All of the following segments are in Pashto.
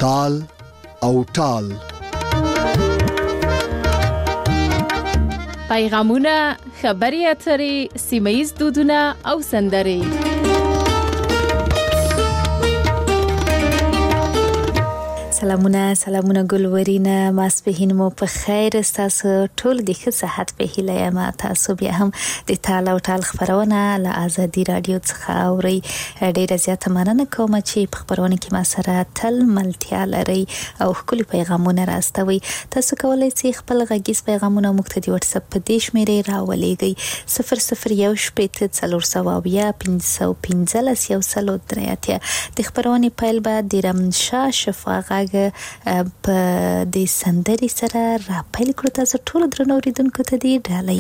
تال او ټال. پیغامونه، خبري اترې، سیمه‌ییز دودونه او سندرې. سلامونه ګلورینا، ماسپهین مو په خیر. تاسو ټول د ښه صحت په هیله یم. تاسو بیا هم د تال او ټال خبرونه له آزادي رادیو څخه اورئ. ډیره زیاته مننه کوم چې په خبرونه کې ما سره تل ملتیا لرئ او ښکلي پیغامونه راستوئ. تاسو کولی شئ خپل غږیز پیغامونه موږ ته د واتس اپ په دې شمیرې راولېږئ 0018501515 د خبرونې پیل به د رمشا شفا په دې سندري سره را پیل کړو. تاسو ټول درنو اوریدونکو ته دې ډالۍ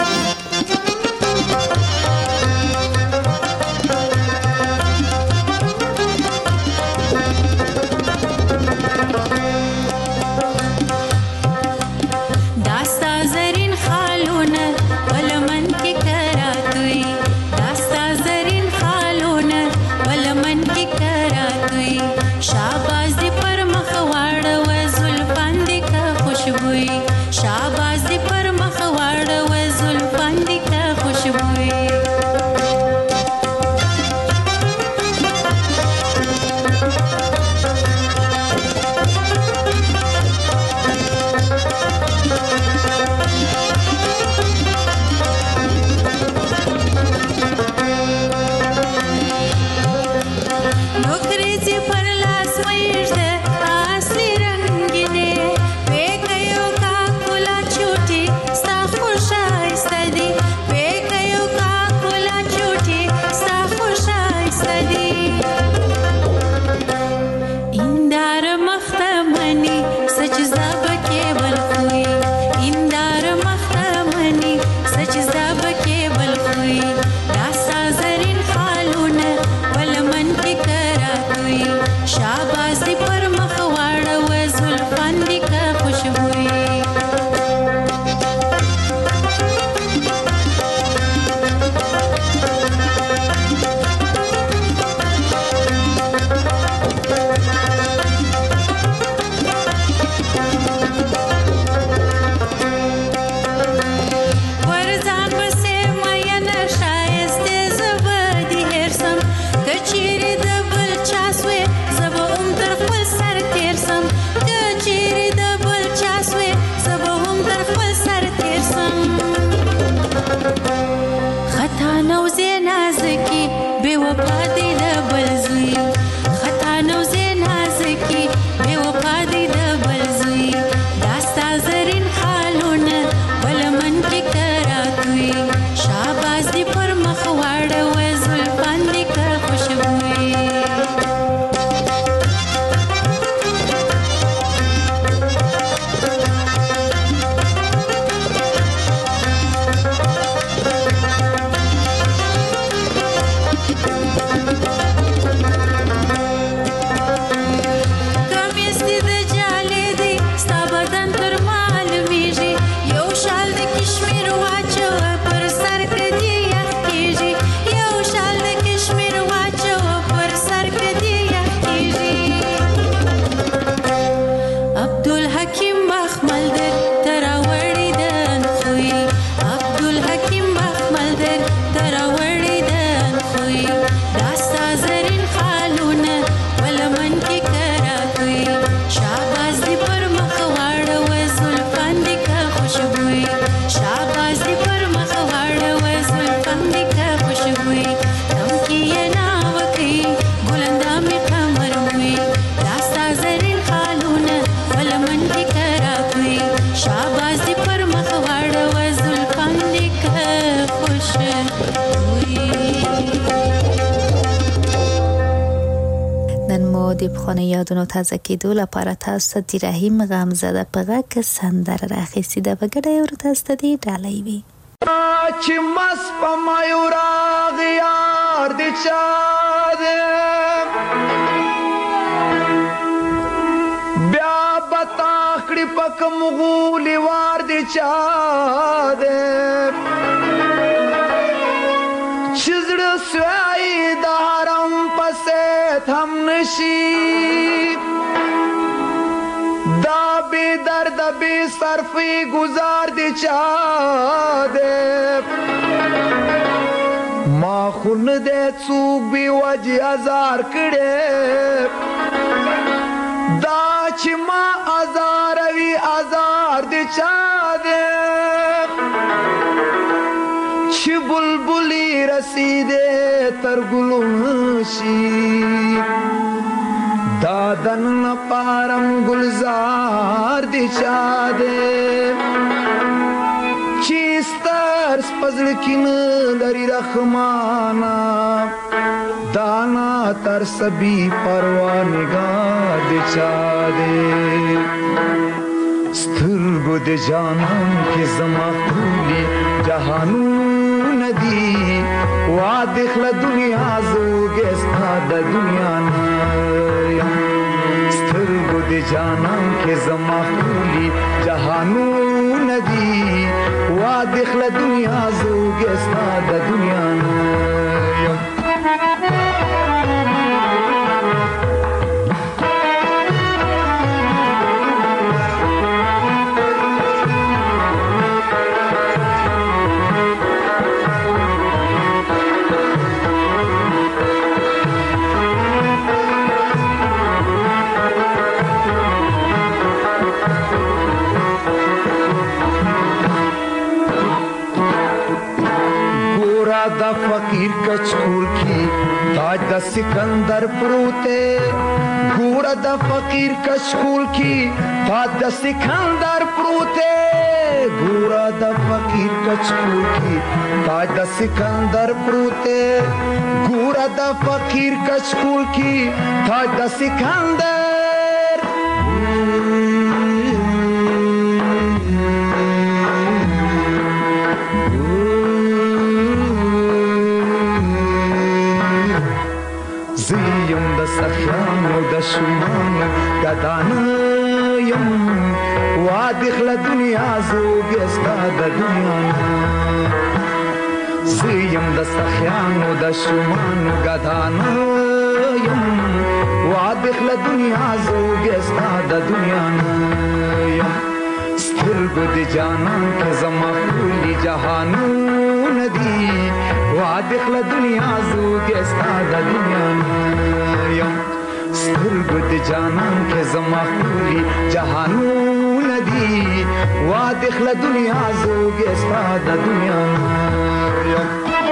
د پخواني یادونو تازه کېدو لپاره تاسو د رحیم غمزده په غږ سندره راخیستې ده. په ګډه یې ورته ستدي ډالۍ وي چې مس په مایوراغ یار د چا ده بیا بتا کړي پک مغولي وار د چا ده چزړه سوای د حرم پسې هم نشي دا بی درد بی صرفی گزار دی چا دے ما خون دے څوک بی وجه ازار کړي دا چې ما ازار وی ازار دی چا دے چې بلبلی رسیدې تر ګلونو شي دادن پارم گلزار دی چا دے چیستر سپزل کین لری رحمانا دانا تر سبی پروانگار دی چا دے سترگو دی جانم کی زما خولی جہانو ندی وادخل دنیا زوگستا دا دنیا نایم سترگو دی جانم کے زما خولی جہانو ندی وادخل دنیا زوگستا دا دنیا نایم دا فقیر کچکول کی تاج دا سکندر پروتے گورا دا فقیر کچکول کی تاج دا سکندر پروتے گورا دا فقیر کچکول کی تاج دا سکندر پروتے گورا دا فقیر کچکول کی تاج دا سکندر زیم د سخیانو د شمانو گدانیم وادخل دنیا زوگستا د دنیا زیم د سخیانو د شمانو گدانیم وادخل دنیا زوگستا د دنیا سترگو دی جانان کے زما خولی جہانو ندی وادخل دنیا زوگستا دا دنیا نایم سترگو دی جانان کے زما خولی جہانو ندی وادخل دنیا زوگستا دا دنیا نایم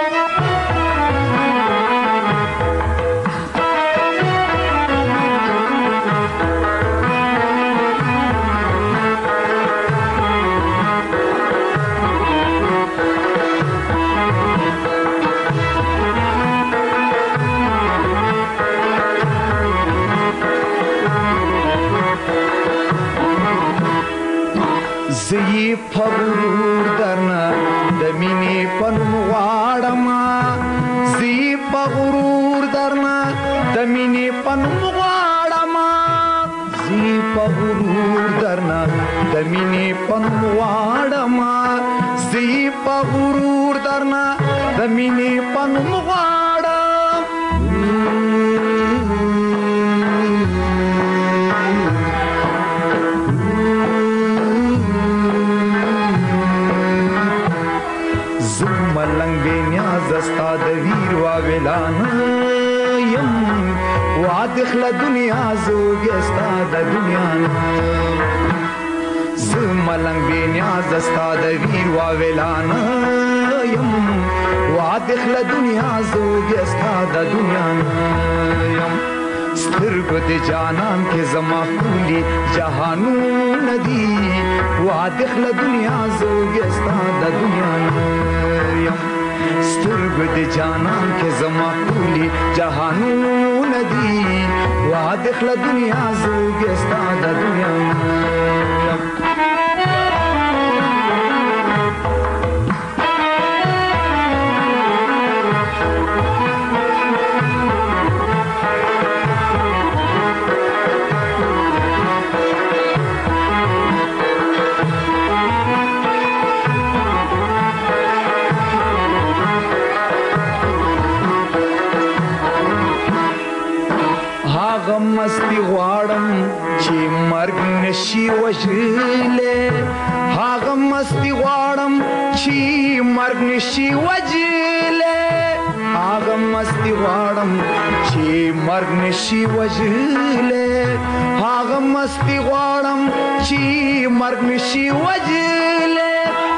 زی پغرور درنا دمینی پنم غاڑما زی پغرور درنا دمینی پنم غاڑما زی پغرور درنا دمینی پنم غاڑما زی پغرور درنا دمینی پنم غاڑم ملنگ بے نیاز استا د ویر واویلان یم وادخل دنیا زوگستا د دنیا ز ملنگ بے نیاز استا د ویر واویلان یم وادخل دنیا زوگستا د دنیا یم سترگو دی جانان کے زما خولی جہانو ندی وادخل دنیا زوگستا د دنیا یم سترگو دی جانان کے زما خولی جہانو ندی وادخل دنیا زوگستا د دنیا یم هاغه مستی غواړم چې مرګ نشي وژلې هاغه مستی غواړم چې مرګ نشي وژلې هاغه مستی غواړم چې مرګ نشي وژلې هاغه مستی غواړم چې مرګ نشي وژلې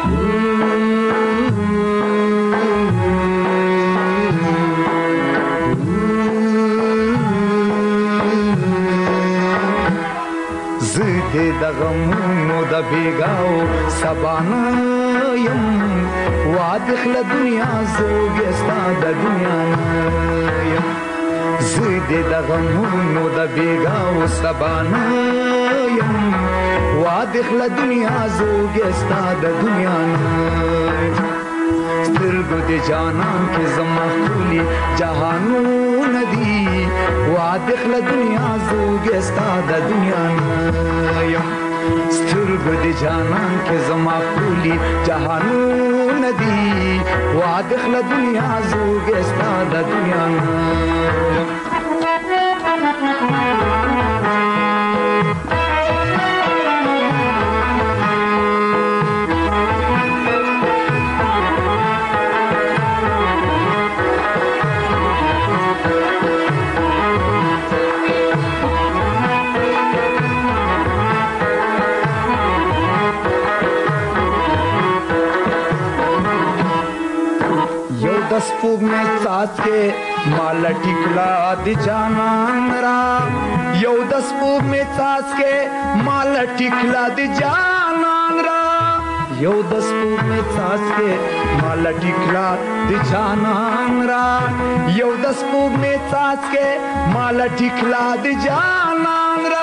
د غمونو د بیګاو سبانا یم وادخل دنیا زوګستا د دنیا یم زید د غمونو د بیګاو سبانا یم وادخل دنیا زوګستا د دنیا سترګو د جانان کې زما خولي جهانونه دي وادخل دنیا زوګستا د دنیا یم سترګو د جانان کې زما خولي جهانونه دي وادخل دنیا زوګستا د دنیا स्पूग में साथ के माला टिकला दि जानन रा यौ दस पूग में साथ के माला टिकला दि जानन रा यौ दस पूग में साथ के माला टिकला दि जानन रा यौ दस पूग में साथ के माला टिकला दि जानन रा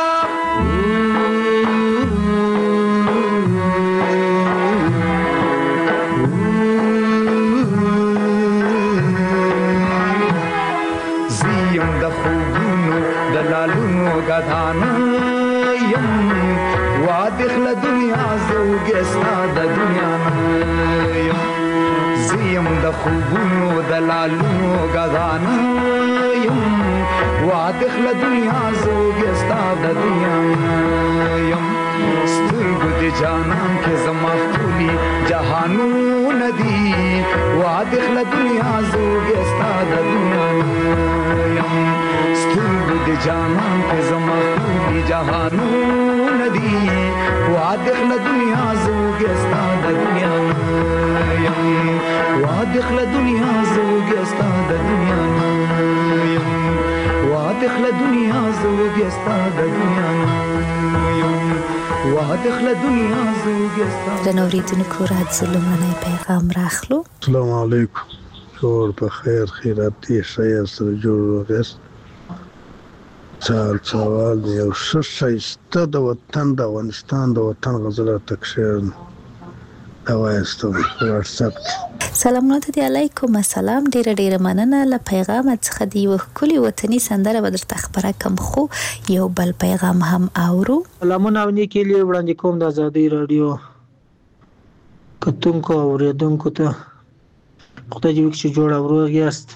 دلالونو غدانا یم وادخل دنیا زوګستا د دنیا یم زیم د خوبونو دلالونو غدانا یم وادخل دنیا زوګستا د دنیا یم سترګو د جانان کې زما خولي جهانونه دي وادخل دنیا زوګستا د دنیا یم سترګو د جانان کې زما خولي جهانونه دي وادخل دنیا زوګستا د دنیا یم وادخل دنیا زوګستا د دنیا یم وادخل دنیا زوګستا د دنیا یم وادخل دنیا زوګستا د نوریدونکو راځلو منه پیغام راخلو. السلام علیکم. جوړ په خیر خیرات دې شای سره جوړ وګست سوال یو شایسته د وطن د افغانستان د وطن غزل تکشیر دا وایستم واتس اپ. سلامونه دې علیکم. السلام ډیر مننه. له پیغام څخه دی یو کلی وطني سندره به درته خبره کوم خو یو بل پیغام هم اورو. سلامونه او نیکی له وړاندې کوم د ازادي رادیو کتونکو اوریدونکو ته خدای دې وکړي چې جوړ اوروغ یاست.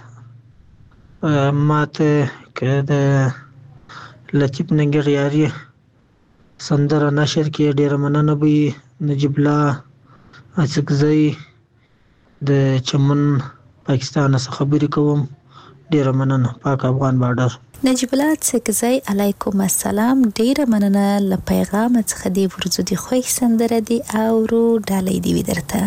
ماته کده لطیف ننګریاري سندره نشر کې ډیر مننه به نجیب الله اڅکزی د چمن پاکستان څخه خبرې کوم. ډیر مننه. پاک افغان بارډر. نجیب الله اڅکزی علیکم السلام. ډیر مننه. له پیغام څخه دی ورزو دی خو سندره دی اورو ډالۍ دی ودرته.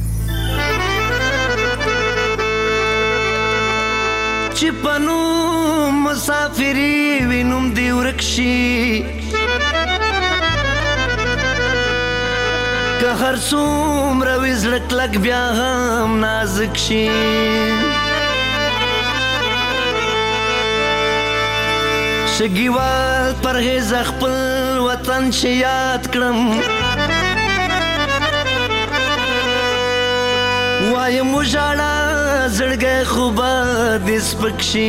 چپنو مسافری وینم دی ورکشي که هر څومره وي زړه کلک بیا هم نازک شي شګیوال پرهیز خپل وطن چې یاد کړم وایم وژاړه زړګی خو به دې سپک شي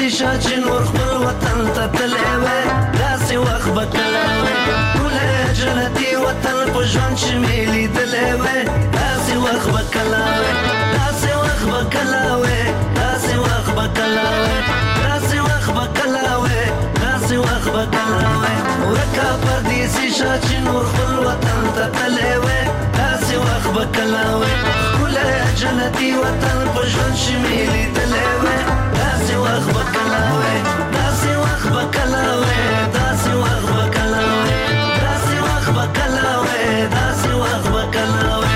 داسې شه چې نور خپل وطن ته تللی وی داسې وخت به کله وی ټولی جنتي وطن په ژوند چې مې لیدلی وی داسې وخت به کله وی داسې وخت به کله وی داسې وخت به کله وی داسې وخت به کله وی داسې وخت به کله وی ورکه پردیسي شه چې نور خپل وطن ته تللی وی داسې وخت به کله وی ښکلی جنتي وطن په ژوند چې مې لیدلی وی داسې وخت به کله وی داسې وخت به کله وی داسې وخت به کله وی داسې وخت به کله وی داسې وخت به کله وی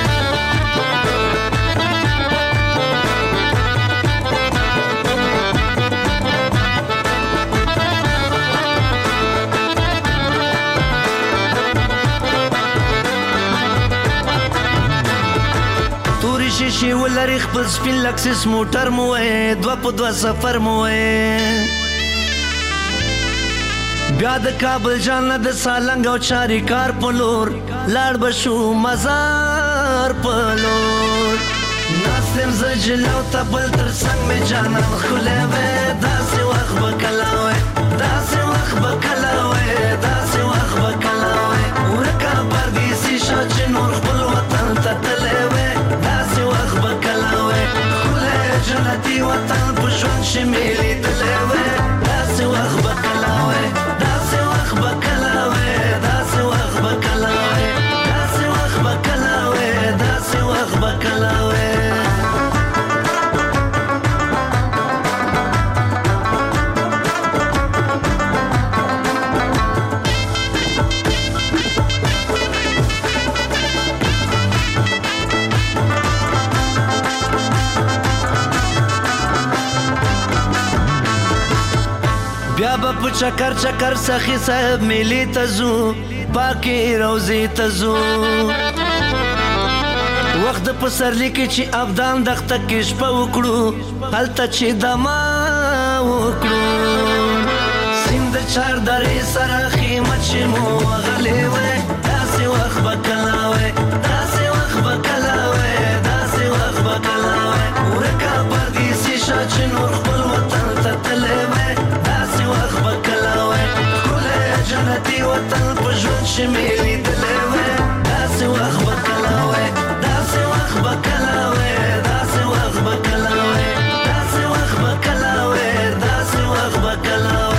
شیشې ولري خپل سپین لکسس موټر مو وې دوه په دوه سفر مو وې بیا د کابل جان د سالنګ او چاریکار په لور لاړ به شو مزار په لور ناستم زه جلو ته بل تر څنګ مې جانان ښکلی وی داسې وخت به کله وی داسې وخت به کله وی داسې وخت به کله وی ورکه پردیسي شه چې نور خپل وطن ته تللی وی داسې وخت به کله وی ښکلی جنتي وطن په ژوند چې مې لیدلی وی داسې وخت به کله وی داسې وخت به کله وی داسې وخت به کله وی داسې وخت به کله وی داسې وخت به کله وی بیا به په چکر چکر سخي صاحب میلې ته ځو پاکې روضې ته ځو وخت د پسرلي کې چې ابدان دښته کې شپه وکړو هلته چې دما وکړو سیند د چار درې سره خیمه چې مو وغلی وی داسې وخت به کله وی داسې وخت به کله وی داسې وخت به کله وی ورکه پردیسي شه چې نور خپل وطن ته تللی وی داسې وخت به کله وی ښکلی جنتي وطن په ژوند چې مې لیدلی وی داسې وخت به کله وی داسې وخت به کله وی داسې وخت به کله وی داسې وخت به کله وی داسې وخت به کله وی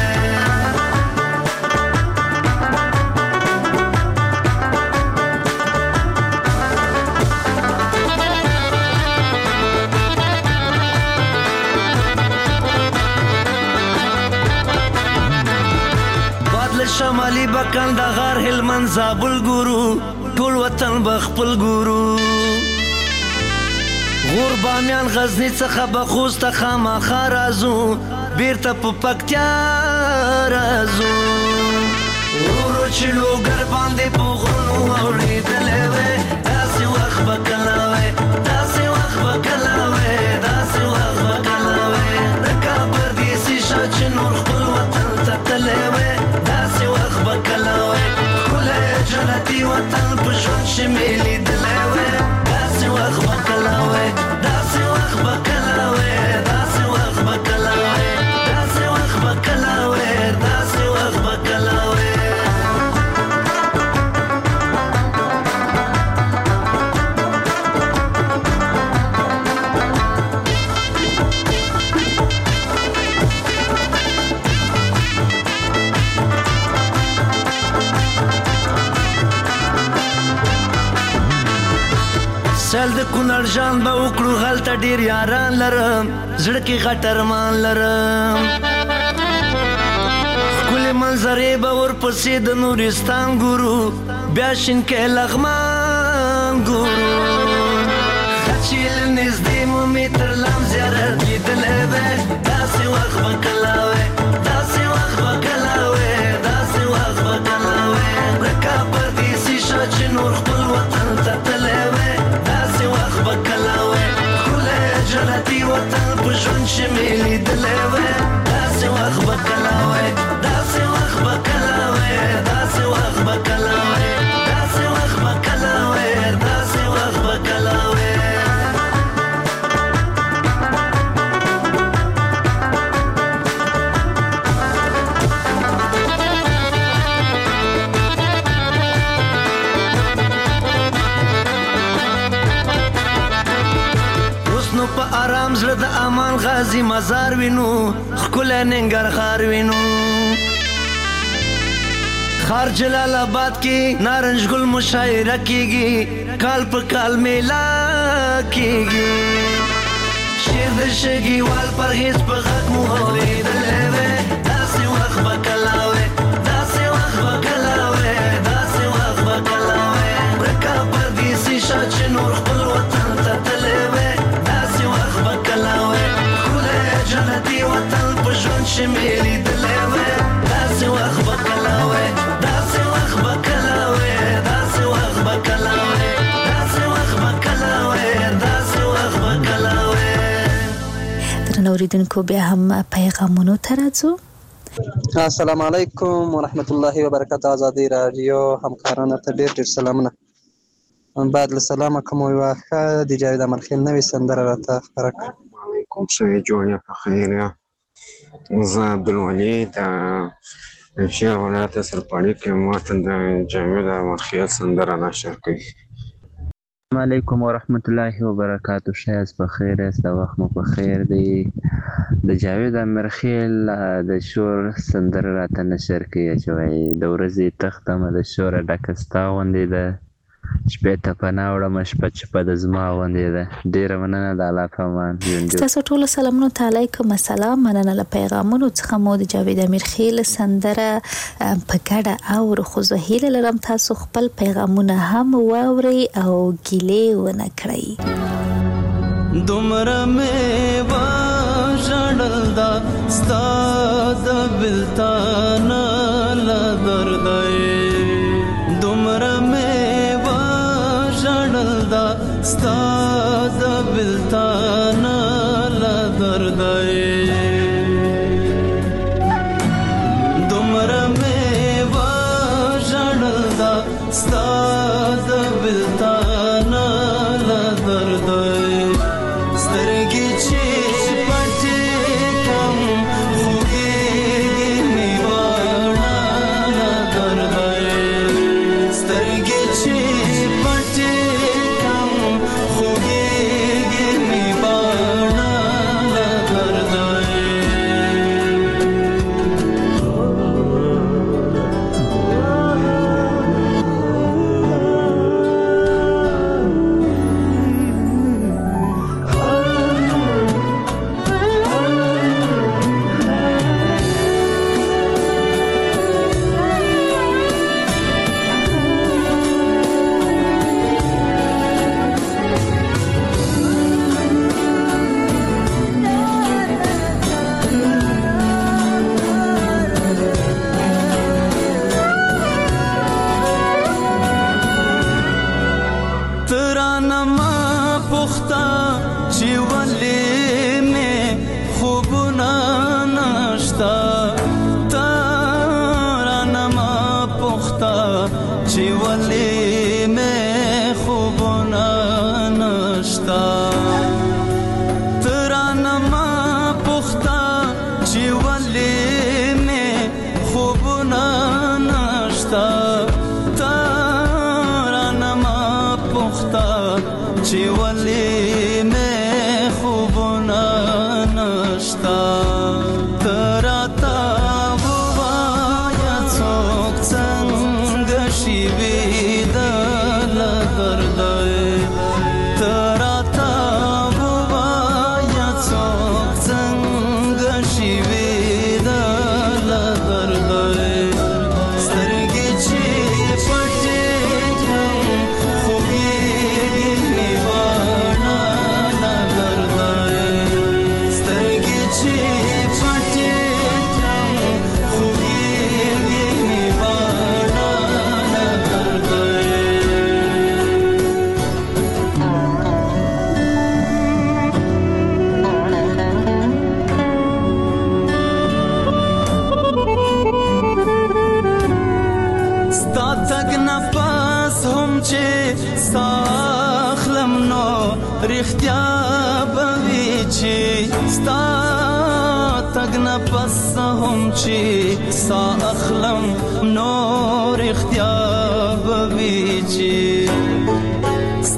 شمالي بکندهار هلمند زابل ګورو ټول وطن به خپل ګورو غور بامیان غزني څخه به خوست ته خامخا راځو بیرته په پکتیا راځو ورو چې لوګر باندې په غرونو اورېدلی وی داسې وخت به کله وی داسې وخت به کله وی داسې وخت به کله وی رکه پردیسي شه چې نور خپل وطن ته تللی وی داسې وخت به کله وی ښکلی جنتي وطن په ژوند چې مې لیدلی وی داسې وخت به کله وی داسې وخت به کله وی داسې وخت به کله وی داسې وخت به کله وی داسې وخت به کله وی سل د کونړ جان به وکړو هلته ډېر یاران لرم زړه کې غټ ارمان لرم ښکلې منظرې به ورپسې د نورستان ګورو بیا شینکۍ لغمان ګورو چې له نږدې مو مې تر لام زیارت لیدلی وی داسې وخت به کله وی داسې وخت به کله وی داسې وخت به کله وی رکه پردیسي شه چې نور خپل وطن ته تللی وی داسې وخت به کله وی ښکلی جنتي وطن په ژوند چې مې لیدلی وی داسې وخت به کله وی داسې وخت به کله وی داسې وخت به کله وی داسې وخت به کله وی داسې وخت به کله وی زړه د امان غازی مزار وینو ښکلی ننګرهار وینو خار جلال آباد کې نارنج ګل مشاعره کیږي کال په کال میلا کیږي شیر د شګیوال پرهیز په غږ مو اورېدلی وی داسې وخت به کله وی داسې وخت به کله وی داسې وخت به کله وی ورکه پردیسي شه چې نور خپل وطن ته تللی وی داسې وخت به کله وی ښکلی جنتي وطن په ژوند چې مې لیدلی وی داسې وخت به کله وی داسې وخت به کله وی داسې وخت به کله وی داسې وخت به کله وی داسې وخت به کله وی درنو اوریدونکو بیا هم پیغامونو ته راځو. السلام علیکم ورحمت الله وبرکاته. آزادی رادیو همکارانو ته ډېر ډېر سلامونه. بعد له سلامه کوم یوه ښه د جاوید امرخیل نوې سندره راته خپره کړه. علیکم څه جوړې په خیر یم. زه عبدالولي د شیخ ولایت سرپاړي کې ماته د جاوید امرخیل سندره نشر کوي. السلام علیکم ورحمت الله وبرکاته. شایست په خیر است، د وخت مو په خیر دی. د جاوید امرخیل د شور سندره راته نشر کوي چې وایي د ورځې تختمه د شوره ډکه ستا غوندې ده شپې ته پناه وړمه شپه چې په د زما غوندې ده. ډېره مننه د الله په امان. ستاسو ټولو سلامونو ته علیکم السلام. مننه له پیغامونو څخه مو د جاوید امیرخیل سندره په ګډه اورو خو زه هیله لرم تاسو خپل پیغامونه هم واورئ او ګیلې ونه کړئ. دومره مې وژړل دا ستا د بېلتانه له درده دومره مې دا ستا د بېلتانه له درده دومره مې وژړل دا ستا د بېلتانه له درده سترګې چې پټې کړم خوږېږي مې واړه له درده سترګې چې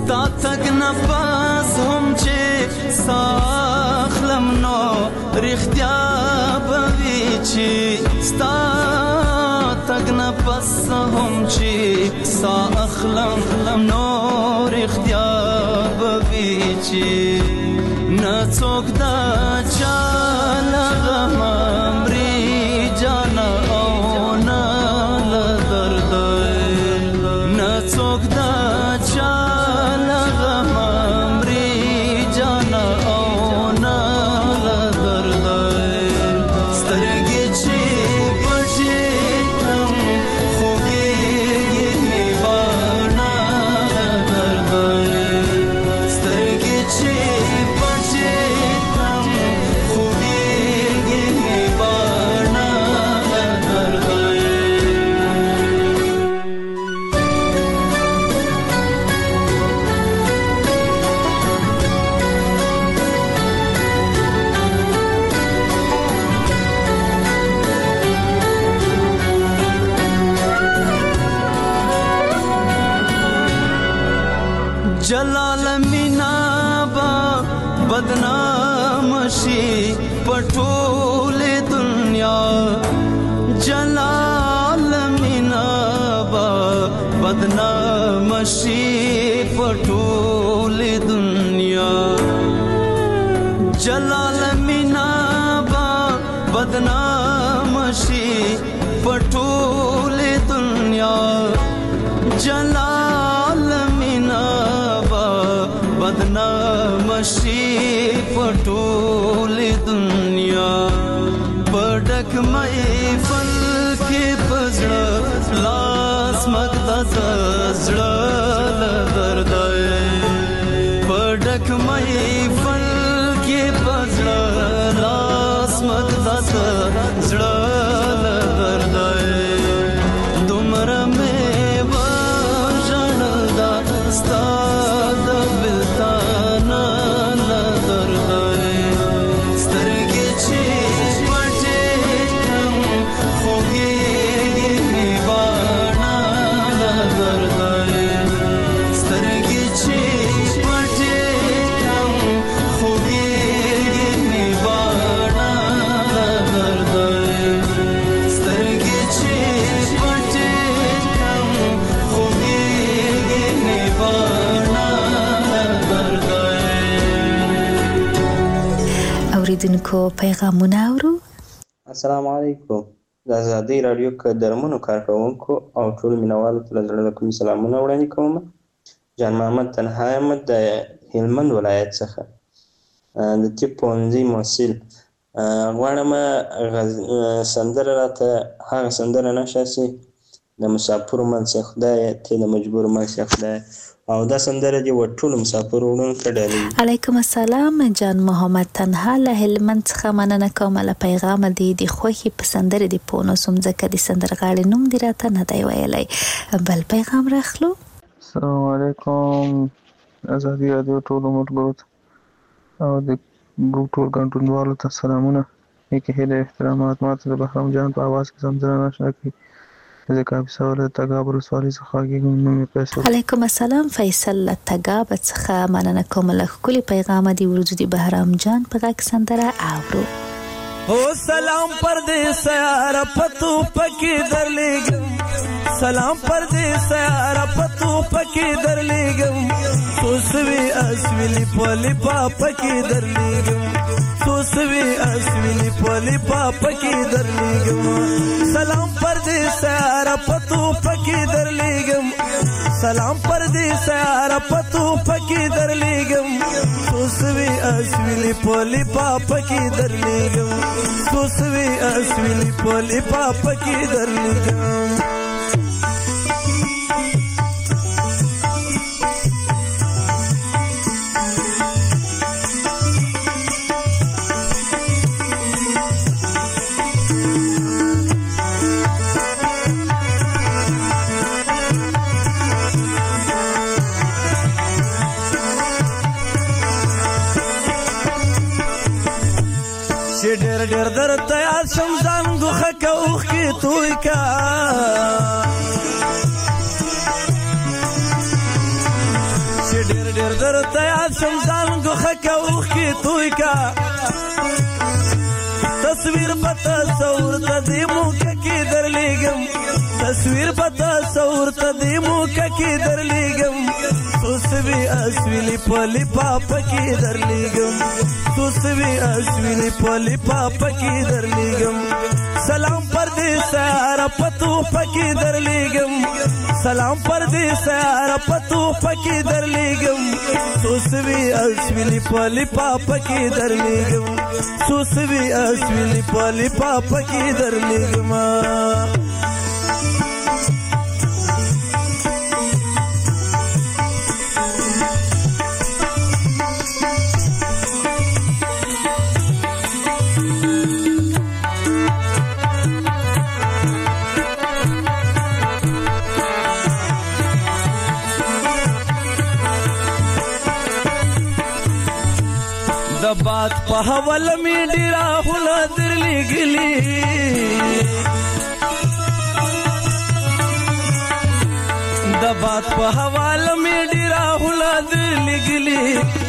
ستا تک نفس هم چې ساخلم نو رښتیا به وي چې ستا تک نفس هم چې ساخلم نو رښتیا به وي چې نه څوک دا چا له غمه مري جانه او نه له درده نه څوک دا چا له غمه مري جانه او نه له درده سترګې چې پټې کړم خوږېږي مې باڼه له درده سترګې چې جلال مینا با بدنام شي پټول دنیا جلال مینا با بدنام شي پټول دنیا جلال مینا با بدنام شي پټول دنیا جلال مینا بدنام شي پټول دنیا پډک مې فل کې پزړه لاس مقدس زړه درد پډک مې فل کې پزړه لاس مقدس زړه درد دومره مې وژړل دا ستا اوریدونکو پیغامونه اورو. السلام علیکم. د ازادۍ راډیو قدرمنو کارکوونکو او ټول مینوالو ته له زړه کومې سلامونه وړاندې کوم. جان محمد تنها احمد د هلمند ولایت څخه د طب پوهنځي محصل غواړم سندره راته هغه سندره نشاسي د مسافرو منځ خدای ته د مجبور منځ خدای او دا سندره دی ټول مسافر وړون کډالي. علیکم السلام جان محمد تنها له هلمند څخه مننه کوم له پیغام دی د خوخي په سندره دی پونو سم ځکه د سندرغاړي نوم دی راته نه دی ویلای. بل پیغام راخلو. السلام علیکم. ازادي رادیو ټول ملګرو او د ګروپ ټول کنټرولوالو ته سلامونه. نیک هیله احترامات ماته د بهرام جان په आवाज کې سندره نشنا کی ځکه په سوال تګاب رسوالي څخه کېږم پیسې. علیکم السلام فیصل تګاب څخه مننه کوم له کلی پیغام دی ورځ دی بهرام جان په غږ سندره اورو. او سلام پردیس یار پتو پکی درلېګم سلام پردیس یار پتو پکی درلېګم سوسوي اسویلی پلی پاپکی درلېګم سوسوي اسویلی پلی پاپکی درلېګم سلام پردیس یار پتو پکی درلېګم سلام پردیس یار پتو پکی درلېګم سوسوي اسویلی پلی پاپکی درلېګم سوسوي اسویلی پلی پاپکی درلېګم. ډېر ډېر در تیار شم ځان دوخه که اوښکې توی کا چې ډېر ډېر درته یاد شم ځان ګوښه که اوښکې توی کا تصویر په تصور ته دې موقع کې درلیږم تصویر په تصور ته دې موقع کې درلیږم سوسوي اسویلي په لفافه کې درلیږم سوسوي اسویلي په لفافه کې درلیږم سلام پردیس سیاره په تحفه کې درلیږم سلام پردیس سیاره په تحفه کې درلیږم سوسوي اسویلي په لفافه کې درلیږم سوسوي اسویلي په لفافه کې درلیږم د باد په حواله مې ډېر راهونه درلېږلي د باد په حواله مې ډېر راهونه درلېږلي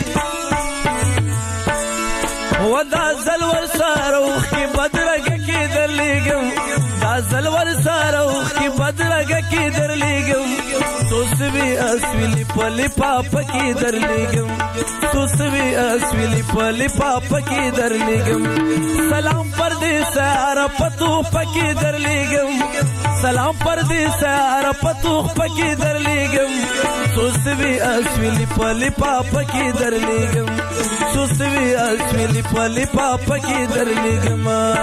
و دا ځل ورسره اوښکې بدرګه کې درلېږم دا ځل ورسره اوښکې بدرګه کې درلېږم سوسوي اسویلي په لفافه کې درلېږم سوسوي اسویلي په لفافه کې درلېږم سلام پردیس سیاره په تحفه کې درلېږم سلام پردیس سیاره په تحفه کې درلېږم سوسوي اسویلي په لفافه کې درلېږم سوسوي اسویلي په لفافه کې درلېږم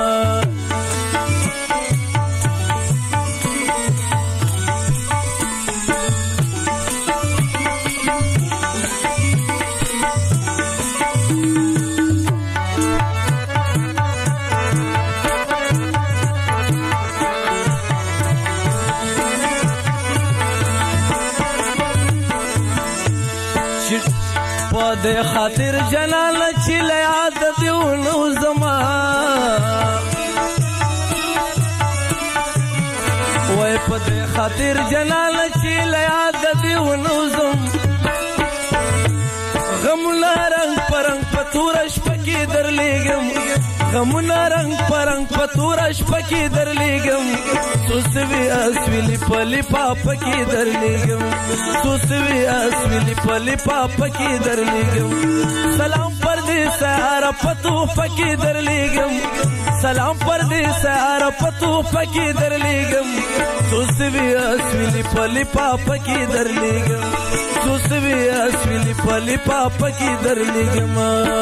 په دې خاطر جلاله چې له یاد دې ونه وځما وای په دې خاطر جلاله چې له یاد دې ونه وځم غمونه رنګ په رنګ په توره شپه کې درلېږم غمونه رنګ په رنګ په توره شپه کې درلېږم سوسوي اسویلي په لفافه کې درلېږم سوسوي اسویلي په لفافه کې درلېږم سلام پردیس سیاره په تحفه کې درلېږم سلام پردیس سیاره په تحفه کې درلېږم سوسوي اسویلي په لفافه کې درلېږم سوسوي اسویلي په لفافه کې درلېږم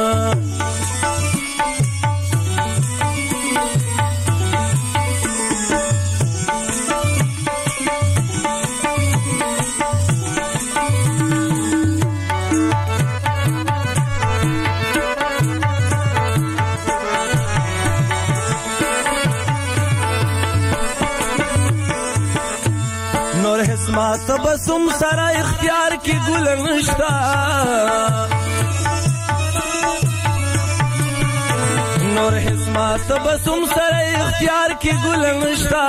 ما تبسم سره اختیار کی ګل نشتا نور حسما تبسم سره اختیار کی ګل نشتا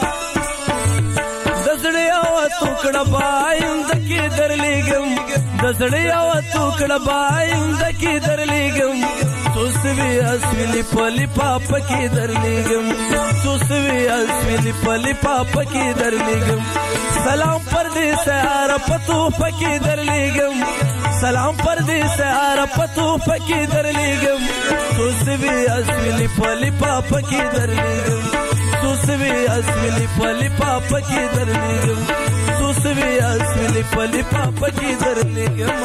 دزړې او ټوکړه باید کی درلېږم دزړې او ټوکړه باید کی درلېږم سوسوي اسویلي په لفافه کې درلېږم سوسوي اسویلي په لفافه کې درلېږم سلام پردیس سیاره په تحفه کې درلېږم سلام پردیس سیاره په تحفه کې درلېږم سوسوي اسویلي په لفافه کې درلېږم سوسوي اسویلي په لفافه کې درلېږم سوسوي اسویلي په لفافه کې درلېږم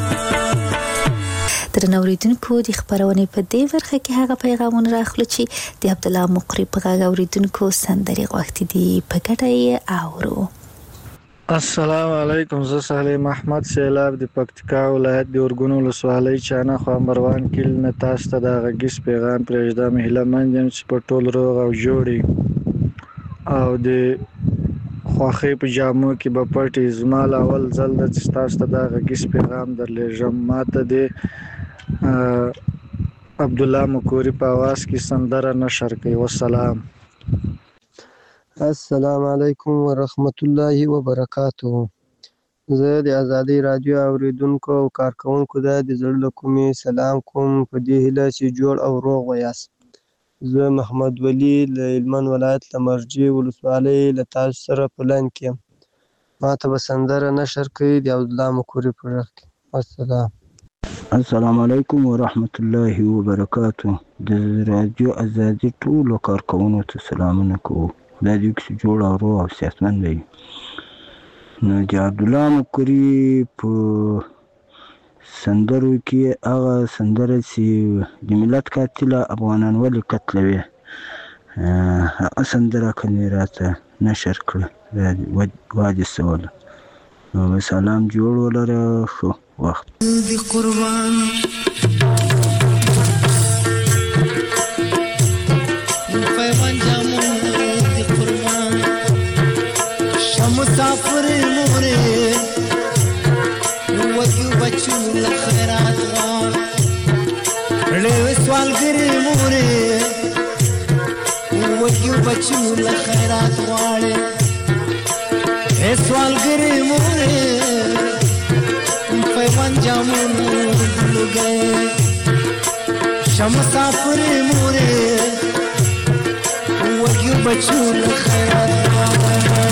درنو اوریدونکو د خبرونې په دې برخه کې هغه پیغامونه راخلو چې د عبدالله مقری په غږ اوریدونکو سندرې غوښتي دي په ګډه یې اورو السلام علیکم زه سلیم احمد سیلاب د پکتیکا ولایت د اورګونو ولسوالۍ چانه خوا مروان کیل نه تاسو ته د غږیز پیغام پرېږدم هیله مند یم چې په ټول روغ او جوړ او د خوښۍ په جامو کې به پټې زما اول ځل ده چې تاسو ته د غږیز پیغام درلېږم ماته د عبدالله مقری په आवाज کې سندره نشر کوي والسلام السلام علیکم ورحمت الله وبرکاته زه د ازادۍ راډیو اوریدونکو او کارکوونکو د زړه له کومې سلام کوم په دې هیله چې جوړ او روغ به یاست. زه محمد ولی له هلمند ولایت له مرجې ولسوالۍ له تاسو سره په لاین کې یم. ما ته به سندره نشر کوي د عبدالله مکوري په غږ کې. والسلام. السلام علیکم ورحمت الله وبرکاتو. د راډیو ازادي ټولو کارکوونکو ته سلامونه کوو. خدای دې وکړي چې جوړ او روغ او صحتمند وي. نو د عبدالله مکوري په سندرو کې هغه سندره چې د ملت قاتله افغانان ولې قتلوي هغه سندره که مې راته نشر کړه وادي سواله. نو سلام جوړ ولره ښه وخت دی قربان پیوان جامو دی قربان مسافر موره وکیو بچو لخیرات غار له سوال ګری موره وکیو بچو لخیرات غار سوال ګری موره پیوان جامو لګي مسافر موره وکیو بچو لخیرات غار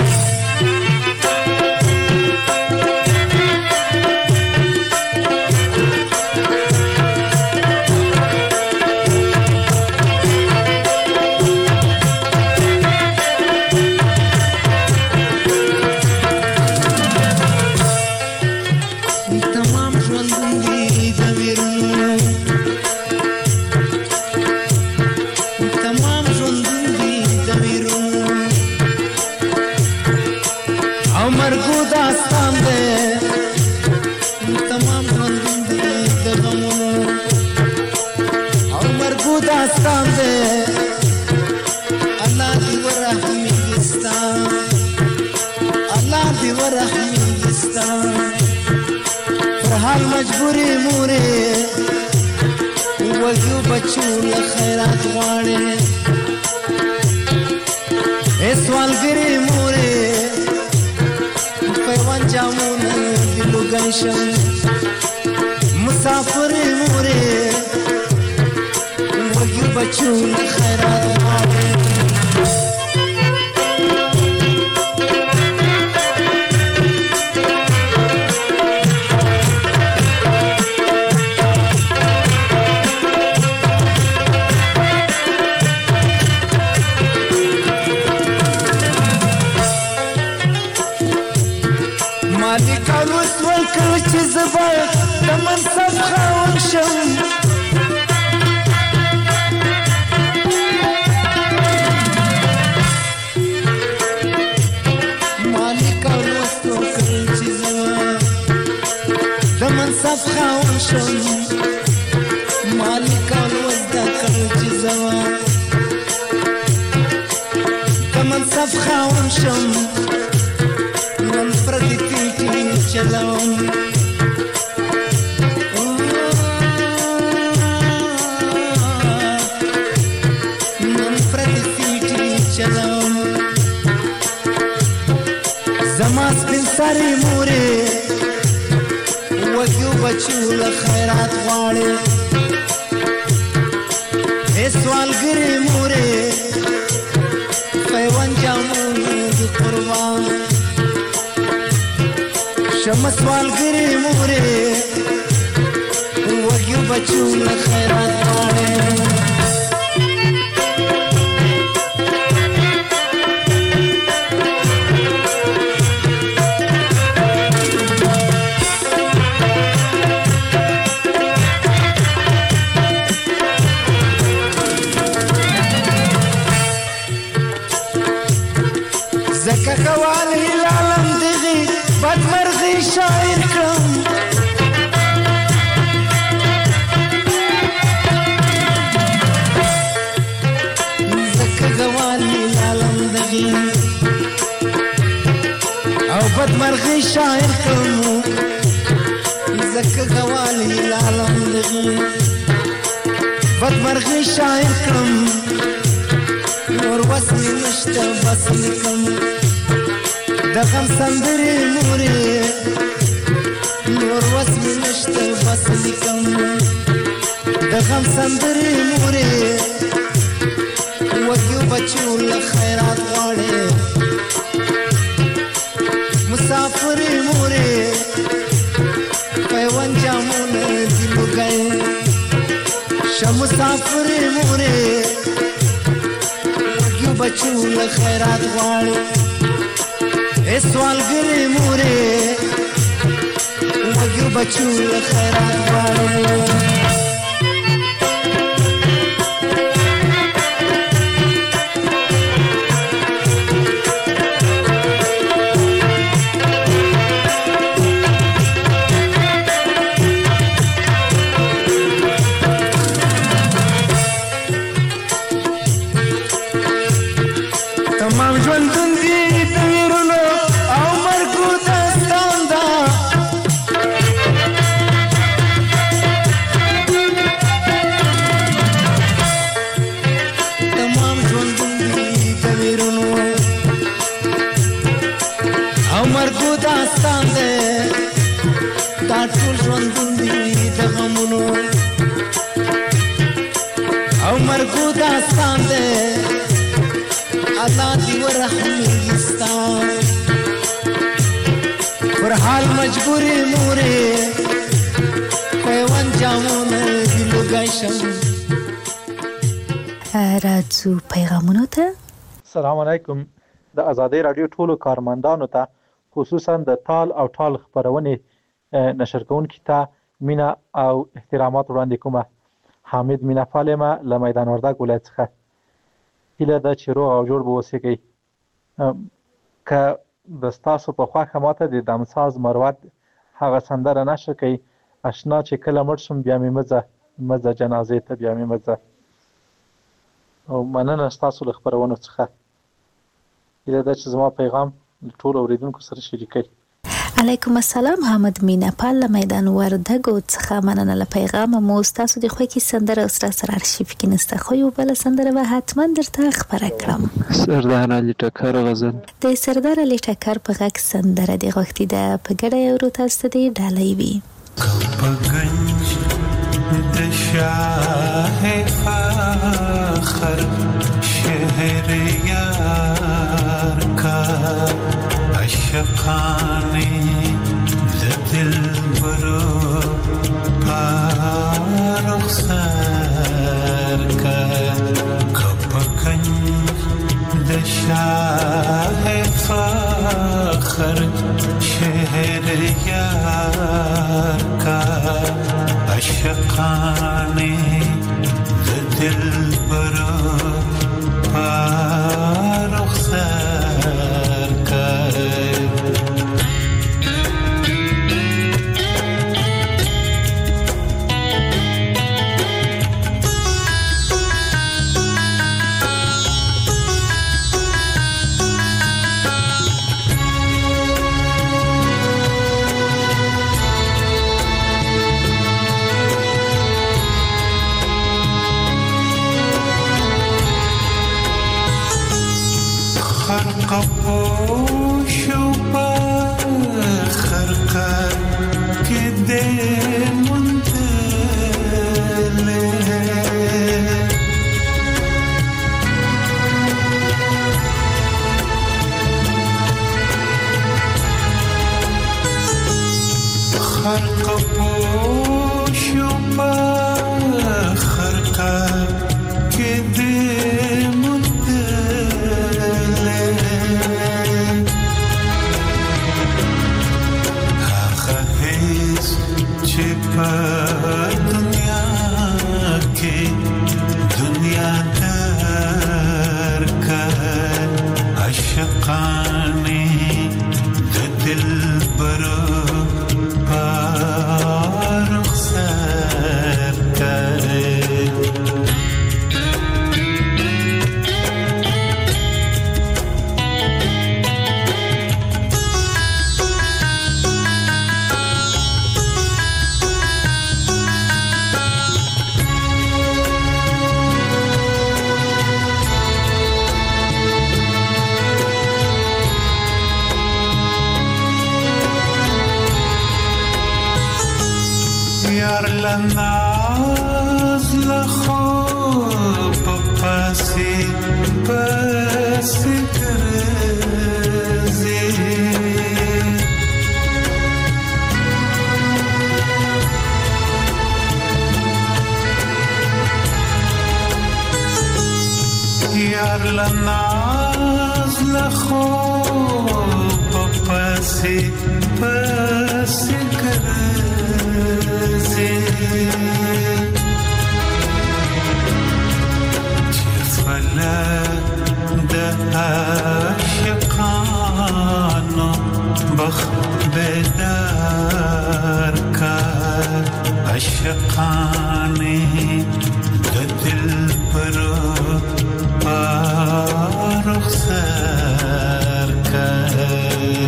مجبوری موره وګیو بچو لخیرات غواړي سوال ګری موره پیوان جامونه دلو گنشم مسافر موره وګیو بچو لخیرات غواړي چې زبر د منصب خاون شم مالک الوستو کړ چې زبر د منصب خاون شم مالک الوستو کړ چې زبر د منصب خاون شم نن پردي ټیټي چلاوم سری موره وګیو بچو لخیرات غواړي سوال ګری موره پیوان جامو دی قربان سوال ګری موره وګیو بچو لخیرات غواړي ککوال هلالم دغی بدمرغی شاعر کم زککوال هلالم دغی او بدمرغی شاعر کم زککوال هلالم دغی بدمرغی شاعر کم نور وصل نشته بس لیکم د غم سندرې مورې نور وس مې نشته بس لیکم د غم سندرې مورې وږیو بچو له خیرات غواړې مسافرې مورې پیوند جامونه دي لوګی شه مسافرې مورې وږیو بچو له خیرات غواړې ای سوالګرې مورې وږیو بچو له خیرات غواړې مجبوری موری پیوند جامونه دی لوګی شم راځو پیغامونو ته. السلام علیکم. د ازادۍ رادیو ټولو کارمندانو ته خصوصا د تال او ټال خپرونې نشر کوونکي ته مینه او احترامات وړاندې کومه. حامد مینه پال یم له میدان وردګ ولایت څخه. هیله ده چې روغ او جوړ به اوسېږئ. که د ستاسو په خوښه ماته د دمساز مروت هغه سندره نشر کوي اشنا چې کله مړ شم بیا مې مځه جنازې ته بیا مې مځه. او مننه ستاسو له خپرونو څخه. هیله ده چې زما پیغام له ټولو اورېدونکو سره شریکوئ. علیکم السلام. حامد مینه پال له میدان وردګو څخه مننه له پیغام مو. ستاسو د خوښې سندره اوس را سره ارشیف کې نسته خو یو بله سندره به حتما درته خپره کړم. سردار علي ټکر غزل د سردار علي ټکر په غږ سندره د غوښتي ده په ګډه اورو تاسو ته د ډالۍ وي. کپگنج د شاه فخر شهر یار کا عشقانی دل برو رخسار کا کپگنج د شاه فخر شهر یار کا عشقانی دل برو رخسار کا خرقپوشو پا خرقه که ده منتله خرقپوشو پا خرقه که ده دنیا در کر عشقانی دل برو رخسار کر یار لناز لخوب پاسی گرزی یار لناز لخوب پاسی گرزی عاشقانو بخت بیدار کار عاشقانی د دل پرو رخسار کار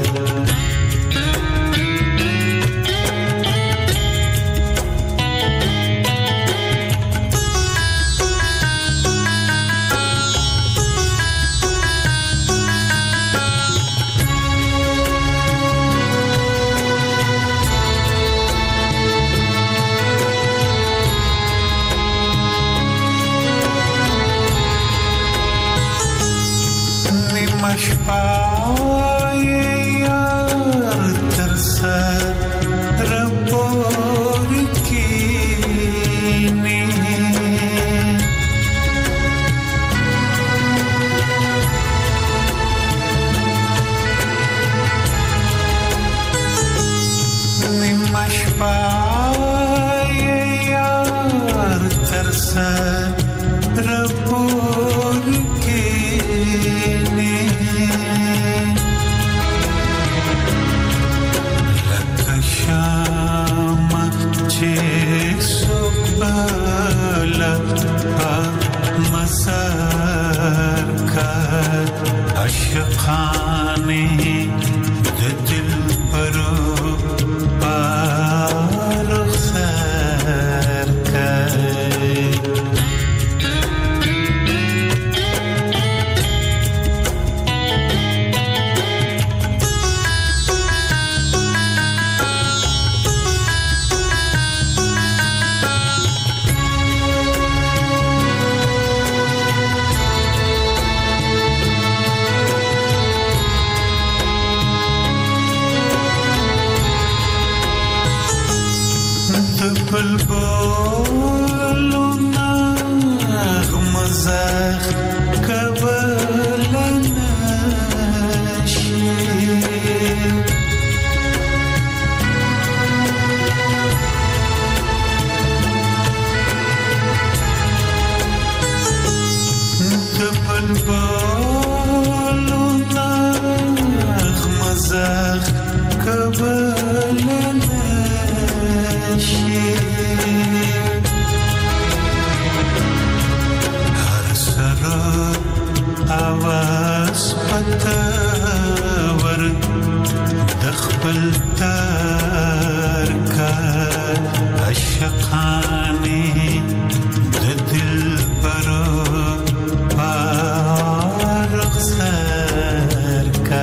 مشپای یار تر سر پورې کینې نیمه شپای یار تر سر پورې کینې چې سوبالا مسار کا عاشقانه د دل پرو رخسار کا بلبلو نغمزخ کبل نشی بلبلو نغمزخ کبل نشی आवाज पतावर दखबल तार का अशकाने द दिल परो रखसर का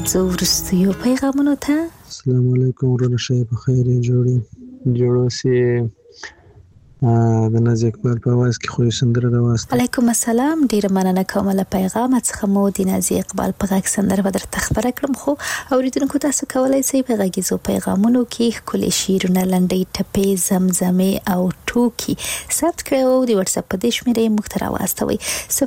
ځو وروستیو پیغامونو ته. السلام علیکم ورونه، شای په خیر جوړو سي د ناز اقبال په आवाज کې خو سندره راوست. علیکم السلام، ډیر مننه کوم له پیغام څخه مو د ناز اقبال په غږ سندره بدر تخبر کړم. خو اوریدونکو تاسو کولای شئ په غږیزو پیغامونو کې خپل شیرونه لنډۍ ټپې زمزمې او ټوکی ثبت کړئ او د واتس اپ په دې شمیرې موږ ته راواستوئ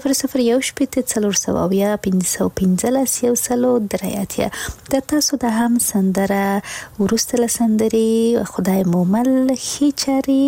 001415 د تاسو د هم سندره ورسته له سندرې خدای مومل خيچاري.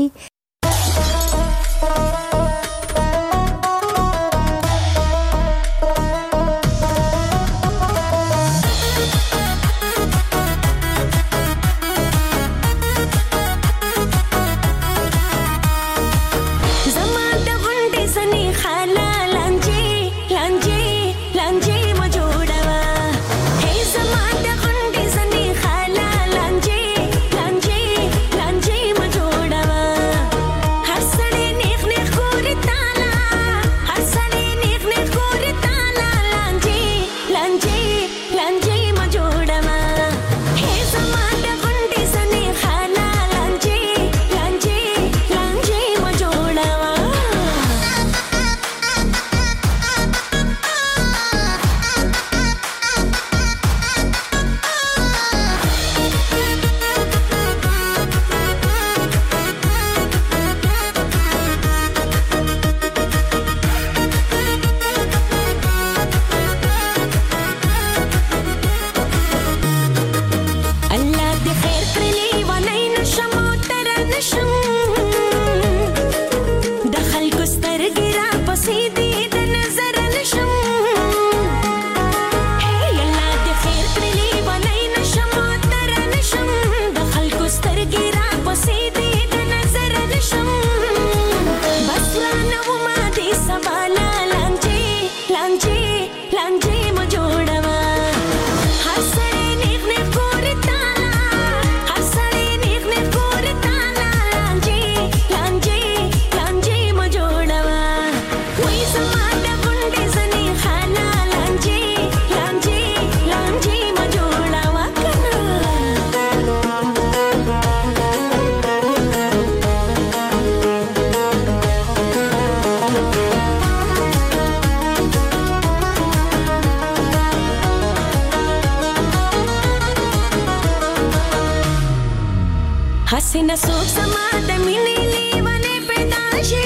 حسینه سوک سما د مینې لیوانې پیدا شي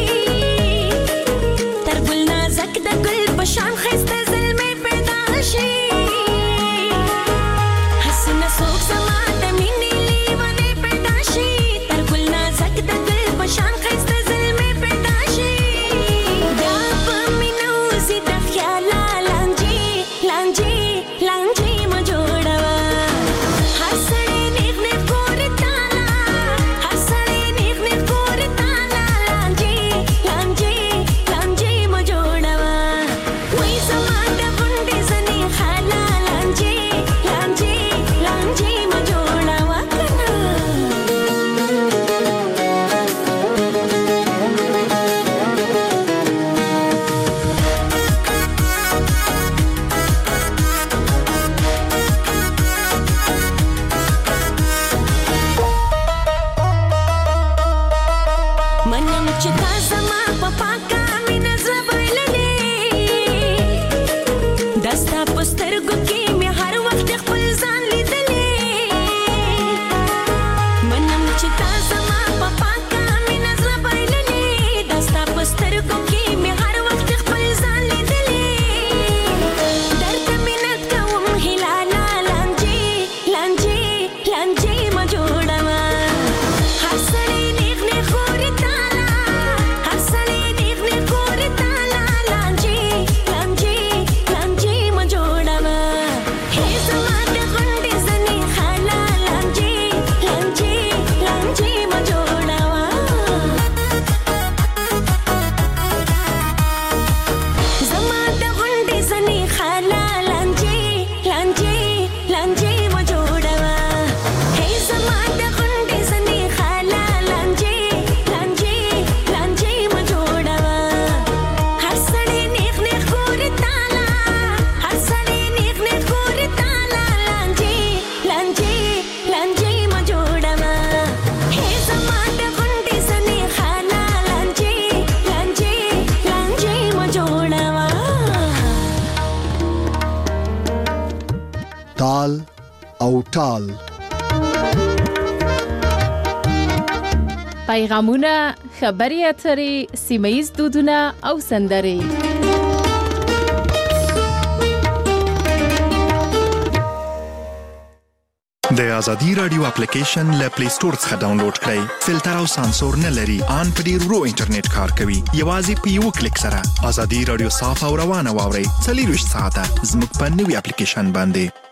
تر ګل نازک د ګل په شان ښایسته زلمې پیدا شي حسینه سوک سما د مینې لیوانې پیدا شي تر ګل نازک د ګل په شان ښایسته زلمې پیدا شي بیا په مینه اوسې د خیاله لانجې لانجې لانجې مه جوړوه هر سړی نیغ نیغ ګوري تا Sama ټال. پیغامونه، خبري اترې، سیمه‌ییز دودونه او سندرې. د ازادي رادیو اپلیکیشن له پلی سٹور څخه ډاونلوډ کړئ. فلټر او سانسور نه لري. ان په ډیر ورو انټرنیټ کار کوي. یوازې په یو کلیک سره ازادي رادیو صاف او روانه واورئ. 24 ساعته زموږ په نوې اپلیکیشن باندې.